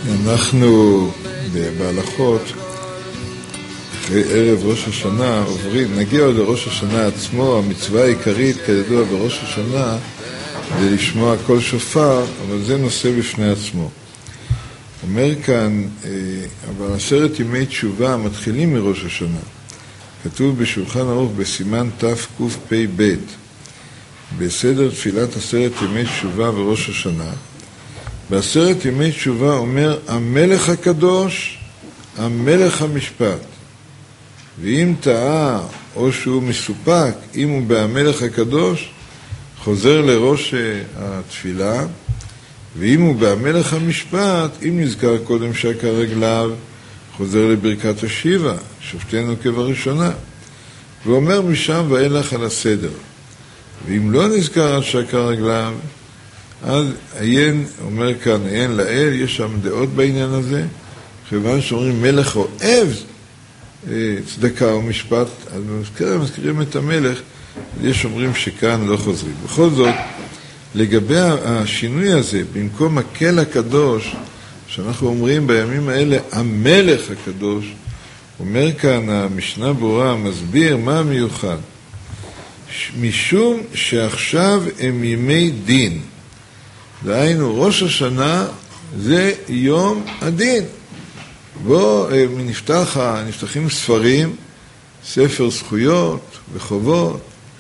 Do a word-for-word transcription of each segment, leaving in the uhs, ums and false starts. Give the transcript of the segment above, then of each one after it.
אנחנו בהלכות, אחרי ערב ראש השנה, עוברים, נגיע עוד לראש השנה עצמו. המצווה העיקרית, כידוע, בראש השנה, זה לשמוע קול שופר, אבל זה נושא בפני עצמו. אומר כאן, אבל עשרת ימי תשובה מתחילים מראש השנה. כתוב בשולחן ערוך בסימן תקפ"ב, בסדר תפילת עשרת ימי תשובה וראש השנה. בעשרת ימי תשובה אומר המלך הקדוש, המלך המשפט. ואם טעה או שהוא מסופק, אם הוא בהמלך הקדוש, חוזר לראש התפילה. ואם הוא בהמלך המשפט, אם נזכר קודם שקע רגליו, חוזר לברכת השיבה, שופטנו כבראשונה. ואומר משם ואילך על הסדר. ואם לא נזכר על שקע רגליו, אז עיין, אומר כאן, עיין לאל, יש שם דעות בעניין הזה, כיוון שאומרים מלך אוהב צדקה ומשפט, אז מזכירים, מזכירים את המלך, יש אומרים שכאן לא חוזרים. בכל זאת, לגבי השינוי הזה, במקום הקל הקדוש, שאנחנו אומרים בימים האלה, המלך הקדוש, אומר כאן המשנה ברורה, מסביר מה המיוחד. משום שעכשיו הם ימי דין. דהיינו, ראש השנה זה יום הדין. בו נפתח, נפתחים ספרים, ספר זכויות וחובות,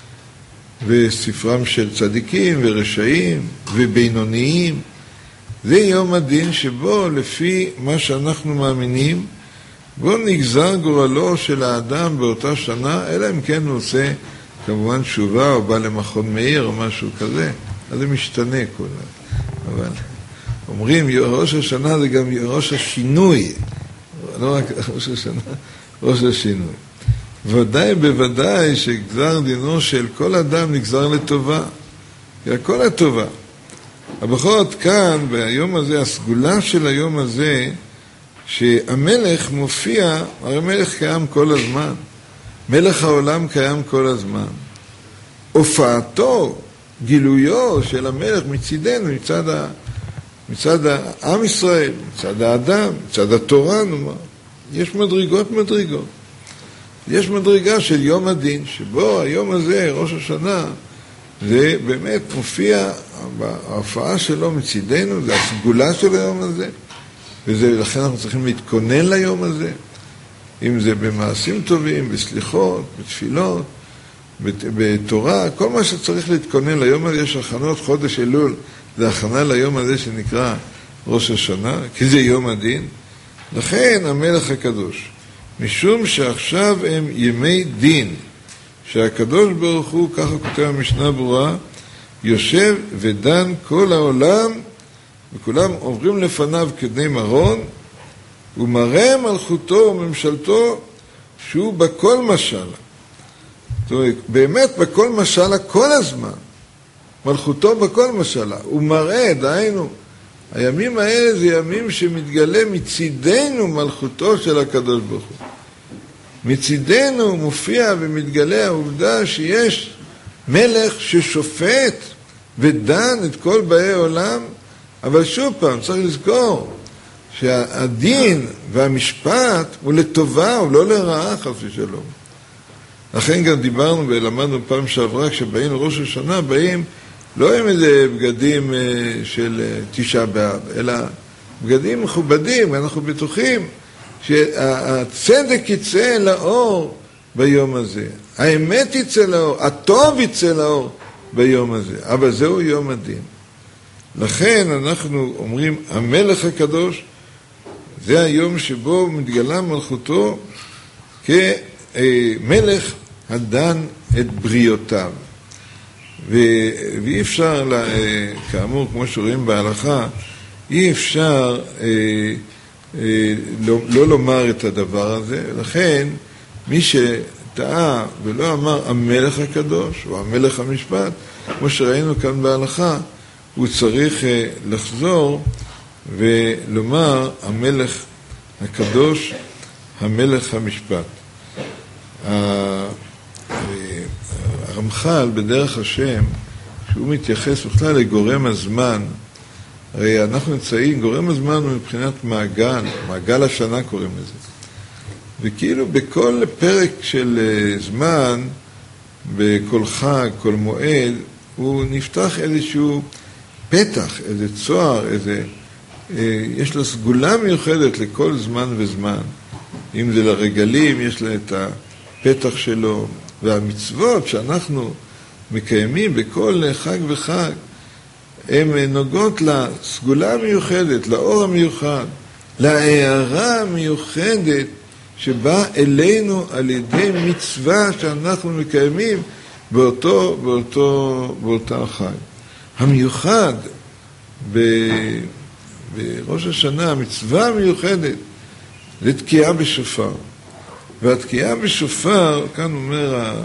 וספרם של צדיקים ורשעים ובינוניים. זה יום הדין שבו, לפי מה שאנחנו מאמינים, בו נגזר גורלו של האדם באותה שנה, אלא אם כן הוא עושה כמובן תשובה או בא למכון מאיר או משהו כזה, אז זה משתנה כל הזמן. אבל אומרים, ראש השנה זה גם ראש השינוי, לא רק ראש השנה, ראש השינוי. ודאי בוודאי שגזר דינו של כל אדם נגזר לטובה, הכל לטובה. הבכל זאת כאן, ביום הזה, הסגולה של היום הזה, שהמלך מופיע, הרי המלך קיים כל הזמן, מלך העולם קיים כל הזמן. הופעתו, גילויו של המלך מצידנו, מצד, ה, מצד העם ישראל, מצד האדם, מצד התורה, נאמר. יש מדרגות מדרגות. יש מדרגה של יום הדין, שבו היום הזה, ראש השנה, זה באמת מופיע, ההופעה שלו מצידנו, זה הסגולה של היום הזה, ולכן אנחנו צריכים להתכונן ליום הזה, אם זה במעשים טובים, בסליחות, בתפילות, בתורה, כל מה שצריך להתכונן ליום הזה. יש הכנות, חודש אלול, זה הכנה ליום הזה שנקרא ראש השנה, כי זה יום הדין. לכן המלך הקדוש, משום שעכשיו הם ימי דין, שהקדוש ברוך הוא, ככה כותב המשנה ברורה, יושב ודן כל העולם, וכולם עוברים לפניו כדי מרון, ומראה מלכותו וממשלתו שהוא בכל משלה. זאת אומרת, באמת בכל משלה כל הזמן. מלכותו בכל משלה. הוא מראה, דהיינו, הימים האלה זה ימים שמתגלה מצידנו מלכותו של הקדוש ברוך הוא. מצידנו מופיע ומתגלה העובדה שיש מלך ששופט ודן את כל באי עולם, אבל שוב פעם צריך לזכור שהדין והמשפט הוא לטובה, הוא לא לרעה, חס ושלום. לכן גם דיברנו ולמדנו פעם שעברה, כשבאים לראש השנה, באים לא עם איזה בגדים של תשעה באב, אלא בגדים מכובדים. אנחנו בטוחים שהצדק יצא לאור ביום הזה, האמת יצא לאור, הטוב יצא לאור ביום הזה, אבל זהו יום הדין. לכן אנחנו אומרים, המלך הקדוש, זה היום שבו מתגלה מלכותו כמלך הדן את בריאותיו. ואי אפשר, כאמור, כמו שרואים בהלכה, אי אפשר אה, אה, לא, לא לומר את הדבר הזה. לכן, מי שטעה ולא אמר המלך הקדוש, או המלך המשפט, כמו שראינו כאן בהלכה, הוא צריך אה, לחזור ולומר המלך הקדוש, המלך המשפט. הרמח"ל בדרך השם, שהוא מתייחס בכלל לגורם הזמן, הרי אנחנו נמצאים, גורם הזמן הוא מבחינת מעגל, מעגל השנה קוראים לזה. וכאילו בכל פרק של זמן, בכל חג, כל מועד, הוא נפתח איזשהו פתח, איזה צוהר, איזה... יש לו סגולה מיוחדת לכל זמן וזמן. אם זה לרגלים, יש לה את הפתח שלו. והמצוות שאנחנו מקיימים בכל חג וחג, הן נוגעות לסגולה המיוחדת, לאור המיוחד, להערה המיוחדת שבאה אלינו על ידי מצווה שאנחנו מקיימים באותו, באותו, באותה חג. המיוחד ב, בראש השנה, המצווה המיוחדת, זה תקיעה בשופר. והתקיעה בשופר, כאן אומר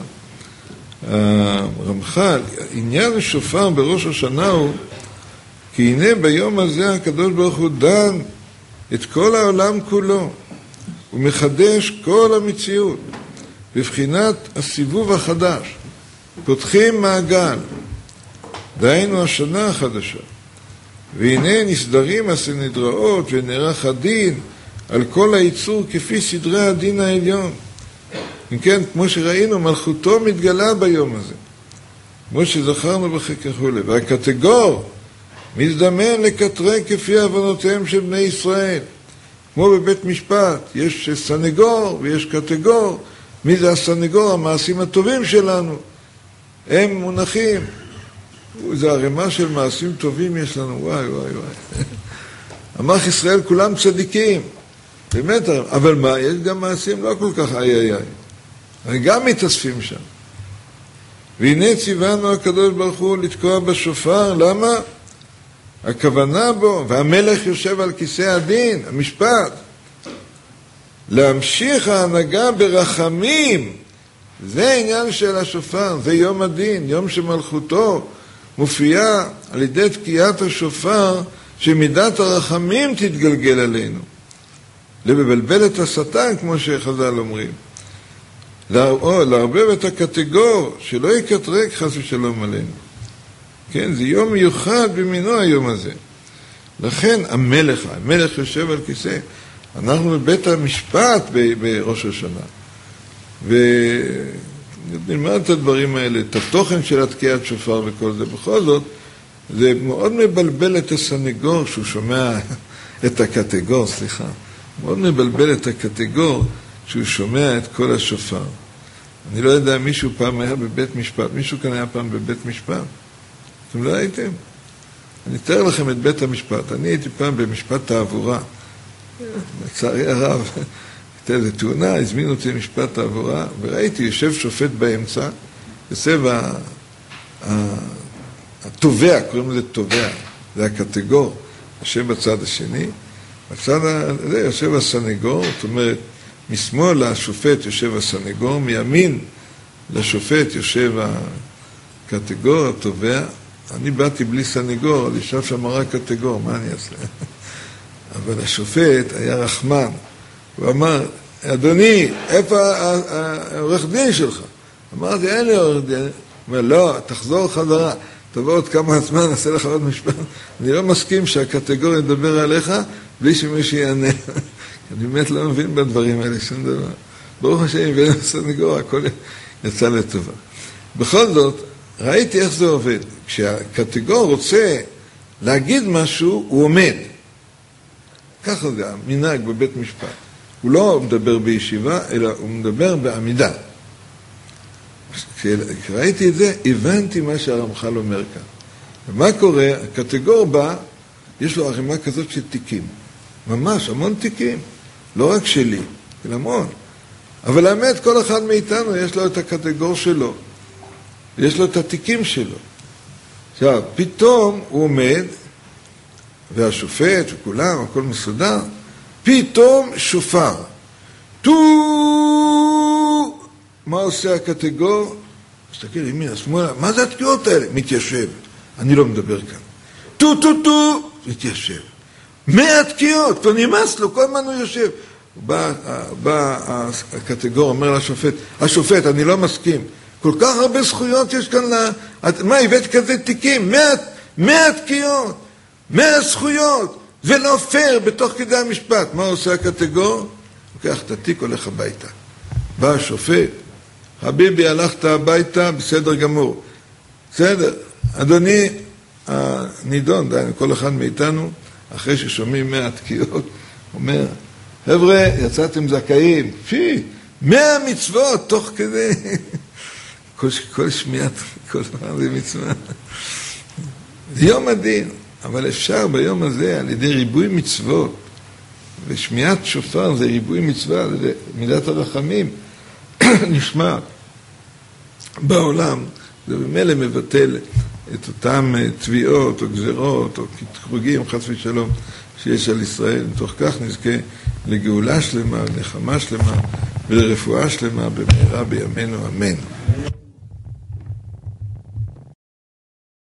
הרמח"ל, עניין השופר בראש השנה הוא, כי הנה ביום הזה הקדוש ברוך הוא דן את כל העולם כולו. הוא מחדש כל המציאות בבחינת הסיבוב החדש. פותחים מעגל, דהיינו השנה החדשה. והנה נסדרים הסנהדראות ונערך הדין על כל היצור כפי סדרי הדין העליון. אם כן, כמו שראינו, מלכותו מתגלה ביום הזה. כמו שזכרנו בחקר חולה. והקטגור מזדמן לקטרי כפי הבנותיהם של בני ישראל. כמו בבית משפט, יש סנגור ויש קטגור. מי זה הסנגור? המעשים הטובים שלנו. הם מונחים. זה הרמה של מעשים טובים יש לנו. וואי וואי וואי. עמך ישראל כולם צדיקים. באמת, אבל מה? יש גם מעשים לא כל כך איי איי איי. גם מתאספים שם. והנה ציוונו הקדוש ברוך הוא לתקוע בשופר. למה? הכוונה בו, והמלך יושב על כיסא הדין, המשפט. להמשיך ההנהגה ברחמים. זה העניין של השופר, זה יום הדין, יום שמלכותו מופיעה על ידי תקיעת השופר, שמידת הרחמים תתגלגל עלינו. לבלבל את השטן, כמו שחז"ל אומרים. להרבב את הקטגור, שלא יקטרק חס ושלום עלינו. כן, זה יום מיוחד במינו היום הזה. לכן המלך, המלך יושב על כיסא. אנחנו בבית המשפט בראש השנה. ונלמד את הדברים האלה, את התוכן של התקיעת שופר וכל זה. בכל זאת, זה מאוד מבלבל את הסנגור שהוא שומע את הקטגור, סליחה. מאוד מבלבל את הקטגור שהוא שומע את כל השופר. אני לא יודע, מישהו פעם היה בבית משפט. מישהו כאן היה פעם בבית משפט? אתם לא הייתם? אני אתאר לכם את בית המשפט. אני הייתי פעם במשפט תעבורה. לצערי הרב, הייתה איזו תאונה, הזמינו אותי למשפט תעבורה, וראיתי, יושב שופט באמצע, יושב התובע, קוראים לזה תובע, זה הקטגור, יושב בצד השני, בצד הזה יושב הסנגור, זאת אומרת, משמאל לשופט יושב הסנגור, מימין לשופט יושב הקטגור, התובע. אני באתי בלי סנגור, אז ישב שם רק קטגור, מה אני אעשה? אבל השופט היה רחמן, הוא אמר, אדוני, איפה העורך דין שלך? אמרתי, אין לי עורך דין. הוא אומר, לא, תחזור חזרה, תבוא עוד כמה זמן, נעשה לך עוד משפט. אני לא מסכים שהקטגור ידבר עליך בלי שמישהו יענה. אני באמת לא מבין בדברים האלה שום דבר. ברוך השם, בין הסנגור, הכל יצא לטובה. בכל זאת, ראיתי איך זה עובד. כשהקטגור רוצה להגיד משהו, הוא עומד. ככה זה המנהג בבית משפט. הוא לא מדבר בישיבה, אלא הוא מדבר בעמידה. כשראיתי את זה, הבנתי מה שהרמח"ל אומר כאן. ומה קורה? הקטגור בא, יש לו ערימה כזאת של תיקים. ממש, המון תיקים. לא רק שלי, אלא המון. אבל האמת, כל אחד מאיתנו יש לו את הקטגור שלו. יש לו את התיקים שלו. עכשיו, פתאום הוא עומד, והשופט וכולם, הכל מסודר, פתאום שופר. טו! מה עושה הקטגור? מסתכל ימינה, שמאלה, מה זה התקיעות האלה? מתיישב. אני לא מדבר כאן. טו, טו, טו! מתיישב. מאה תקיעות, כבר נמאס לו, כל הזמן הוא יושב. בא, בא הקטגור, אומר לשופט, השופט, אני לא מסכים. כל כך הרבה זכויות יש כאן לה... מה, הבאת כזה תיקים? מאה, מאה תקיעות. מאה זכויות, ולא פייר בתוך כדי המשפט. מה עושה הקטגור? לוקח את התיק, הולך הביתה. בא השופט, חביבי, הלכת הביתה, בסדר גמור. בסדר, אדוני, הנידון, די, כל אחד מאיתנו, אחרי ששומעים מאה תקיעות, אומר, חבר'ה, יצאתם זכאים, פי, מאה מצוות, תוך כדי, כל, כל שמיעת, כל דבר זה מצווה. זה יום הדין, אבל אפשר ביום הזה, על ידי ריבוי מצוות, ושמיעת שופר זה ריבוי מצווה, זה מידת הרחמים, נשמע בעולם, זה במילא מבטל את אותם תביעות או גזרות או קטרוגים, חס ושלום, שיש על ישראל. מתוך כך נזכה לגאולה שלמה, לנחמה שלמה ולרפואה שלמה במהרה בימינו, אמן.